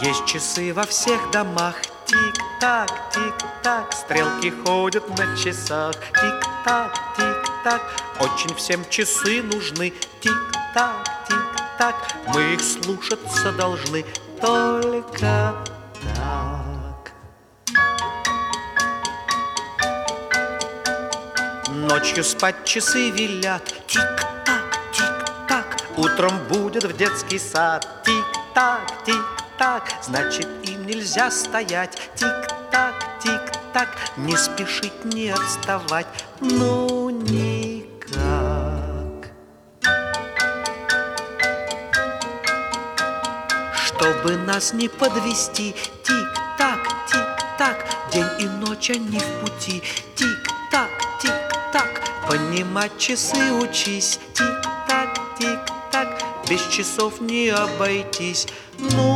Есть часы во всех домах. Тик-так, тик-так, стрелки ходят на часах. Тик-так, тик-так, очень всем часы нужны. Тик-так, тик-так, мы их слушаться должны. Только так. Ночью спать часы велят. Тик-так, тик-так, утром будет в детский сад. Тик-так, тик-так, значит, им нельзя стоять. Тик-так, тик-так, не спешить, не отставать. Ну, никак. Чтобы нас не подвести. Тик-так, тик-так, день и ночь они в пути. Тик-так, тик-так, понимать часы учись. Тик-так, тик-так, без часов не обойтись. Ну,